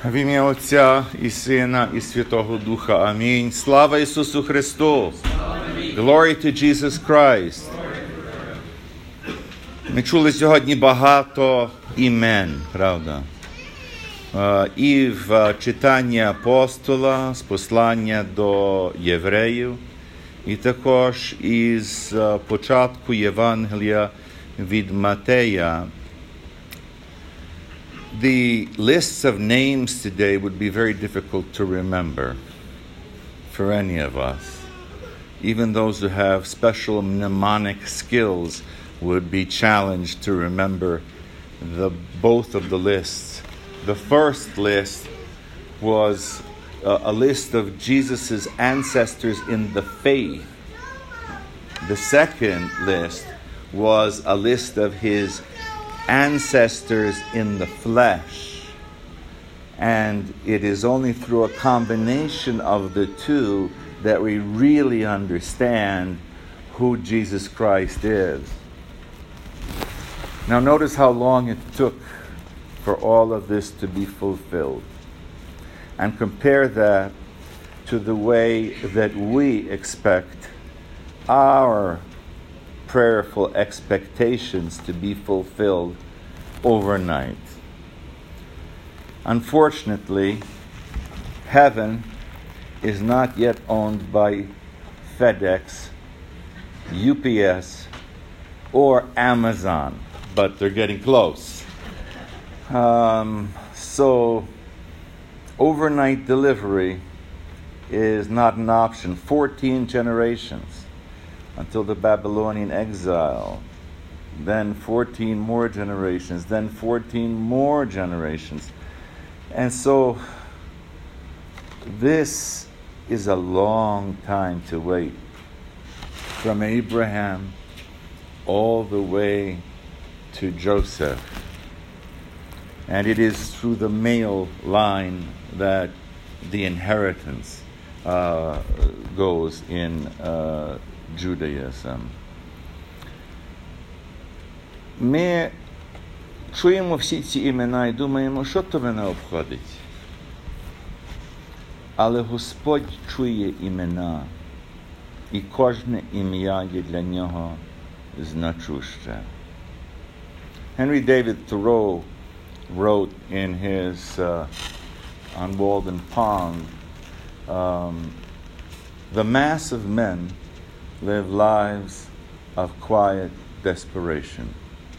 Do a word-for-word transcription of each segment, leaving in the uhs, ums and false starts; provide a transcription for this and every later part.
В ім'я Отця і Сина і Святого Духа. Амінь. Слава Ісусу Христу! Glory to Jesus Christ! Ми чули сьогодні багато імен, правда? І в читанні апостола, з послання до євреїв, і також із початку Євангелія від Матея. The lists of names today would be very difficult to remember for any of us. Even those who have special mnemonic skills would be challenged to remember the both of the lists. The first list was a, a list of Jesus' ancestors in the faith. The second list was a list of his ancestors in the flesh. And it is only through a combination of the two that we really understand who Jesus Christ is. Now notice how long it took for all of this to be fulfilled. And compare that to the way that we expect our prayerful expectations to be fulfilled overnight. Unfortunately, heaven is not yet owned by FedEx, U P S, or Amazon, but they're getting close. Um, so, overnight delivery is not an option. fourteen generations until the Babylonian exile, then fourteen more generations, then fourteen more generations. And so this is a long time to wait, from Abraham all the way to Joseph. And it is through the male line that the inheritance uh, goes in uh, Judaism. Ми чуємо всі ці імена і думаємо, що то мене обходить. Але Господь чує імена, і кожне ім'я є для нього значуще. Henry David Thoreau wrote in his uh, On Walden Pond, um, the mass of men live lives of quiet desperation.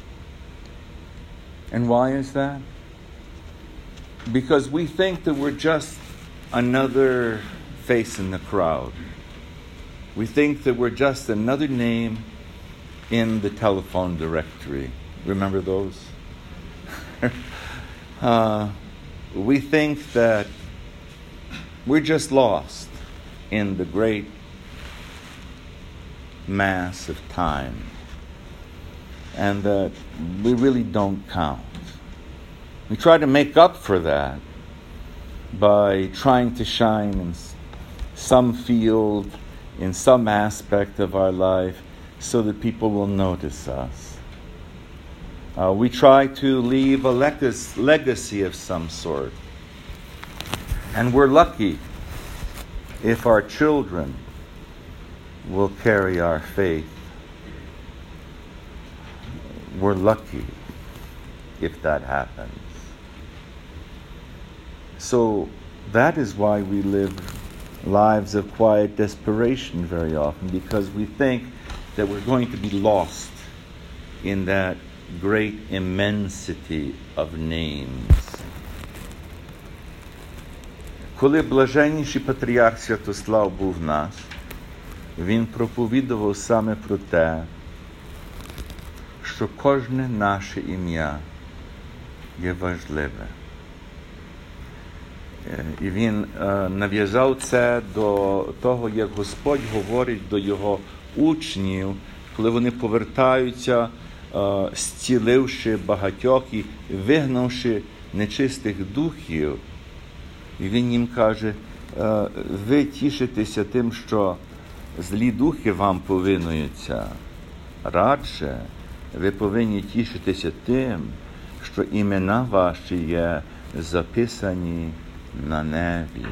And why is that? Because we think that we're just another face in the crowd. We think that we're just another name in the telephone directory. Remember those? uh, we think that we're just lost in the great mass of time, and that we really don't count. We try to make up for that by trying to shine in some field, in some aspect of our life, so that people will notice us. Uh, we try to leave a leg- legacy of some sort. And we're lucky if our children will carry our faith. We're lucky if that happens. So that is why we live lives of quiet desperation very often, because we think that we're going to be lost in that great immensity of names. Коли блаженніший патріарх Святослав був наш, він проповідував саме про те, що кожне наше ім'я є важливе. І він е, нав'язав це до того, як Господь говорить до його учнів, коли вони повертаються, е, зціливши багатьох і вигнавши нечистих духів. І він їм каже, е, ви тішитеся тим, що злі духи вам повинуються. Радше ви повинні тішитися тим, що імена ваші є записані на небі.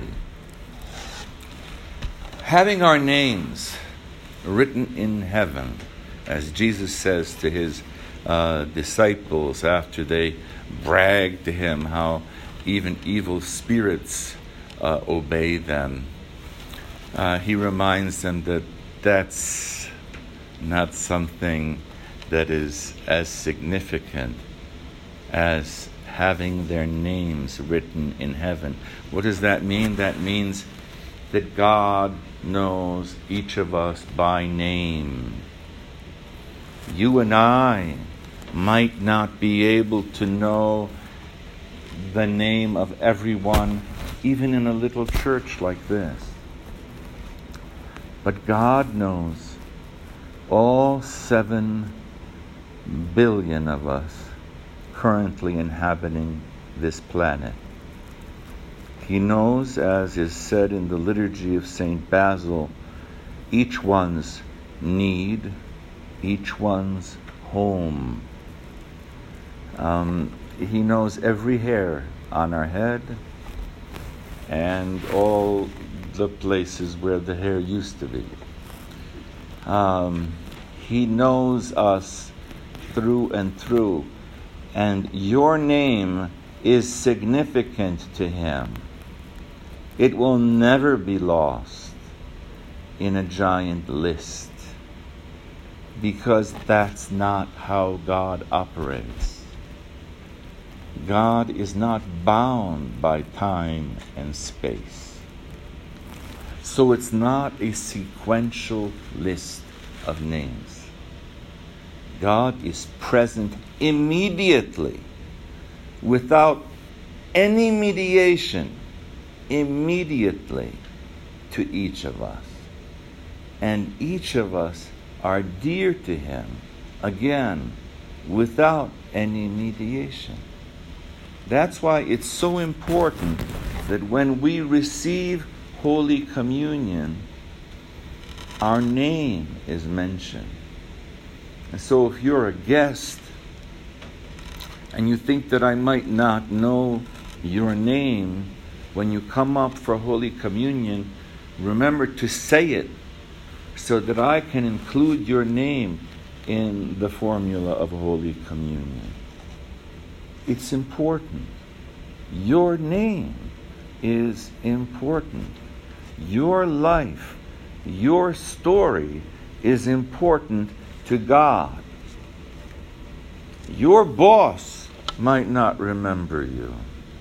Having our names written in heaven, as Jesus says to his uh, disciples after they brag to him how even evil spirits uh, obey them. Uh, he reminds them that that's not something that is as significant as having their names written in heaven. What does that mean? That means that God knows each of us by name. You and I might not be able to know the name of everyone, even in a little church like this. But God knows all seven billion of us currently inhabiting this planet. He knows, as is said in the liturgy of Saint Basil, each one's need, each one's home. Um, he knows every hair on our head and all the places where the hair used to be. Um, he knows us through and through, and your name is significant to him. It will never be lost in a giant list, because that's not how God operates. God is not bound by time and space. So it's not a sequential list of names. God is present immediately, without any mediation, immediately to each of us. And each of us are dear to him, again, without any mediation. That's why it's so important that when we receive Holy Communion, our name is mentioned. And so if you're a guest and you think that I might not know your name, when you come up for Holy Communion, remember to say it so that I can include your name in the formula of Holy Communion. It's important. Your name is important. Your life, your story is important to God. Your boss might not remember you.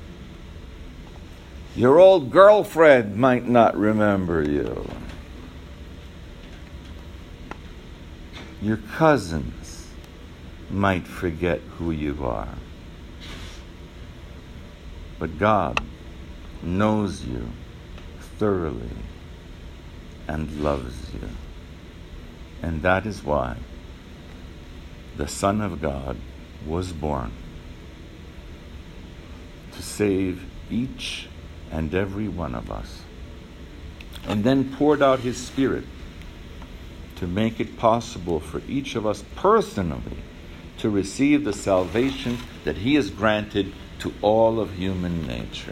Your old girlfriend might not remember you. Your cousins might forget who you are. But God knows you thoroughly and loves you. And that is why the Son of God was born, to save each and every one of us, and then poured out his Spirit to make it possible for each of us personally to receive the salvation that he has granted to all of human nature.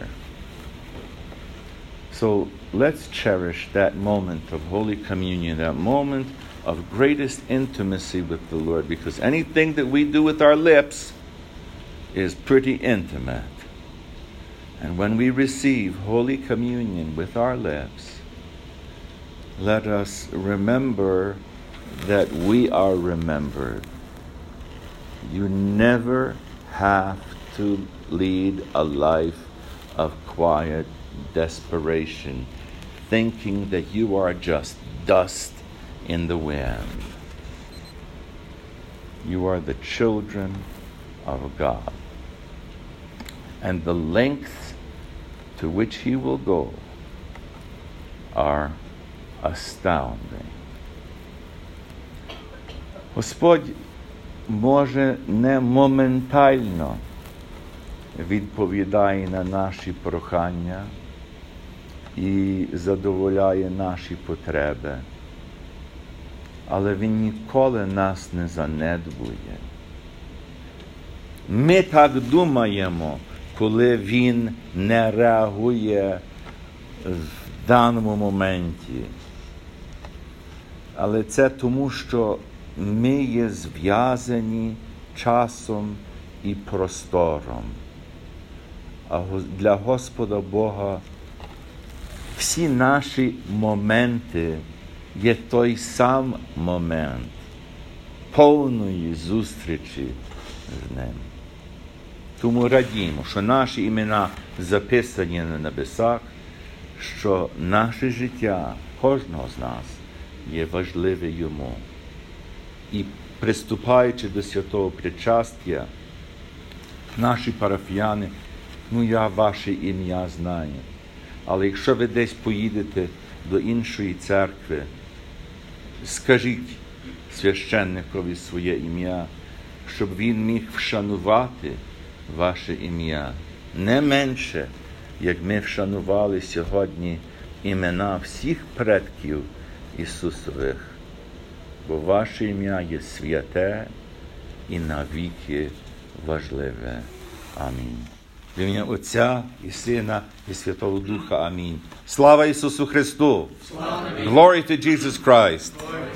So let's cherish that moment of Holy Communion, that moment of greatest intimacy with the Lord, because anything that we do with our lips is pretty intimate. And when we receive Holy Communion with our lips, let us remember that we are remembered. You never have to lead a life of quiet desperation, thinking that you are just dust in the wind. You are the children of God. And the lengths to which he will go are astounding. Господь може не моментально відповідає на наші прохання і задовольняє наші потреби, але він ніколи нас не занедбує. Ми так думаємо, коли він не реагує в даному моменті. Але це тому, що ми є зв'язані часом і простором. А для Господа Бога всі наші моменти є той сам момент повної зустрічі з Ним. Тому радімо, що наші імена записані на небесах, що наше життя, кожного з нас, є важливе Йому. І приступаючи до святого причастя, наші парафіяни, ну я ваше ім'я знаю. Але якщо ви десь поїдете до іншої церкви, скажіть священникові своє ім'я, щоб він міг вшанувати ваше ім'я. Не менше, як ми вшанували сьогодні імена всіх предків Ісусових. Бо ваше ім'я є святе і навіки важливе. Амінь. В ім'я Отця і Сина і Святого Духа. Амінь. Слава Ісусу Христу! Glory to Jesus Christ!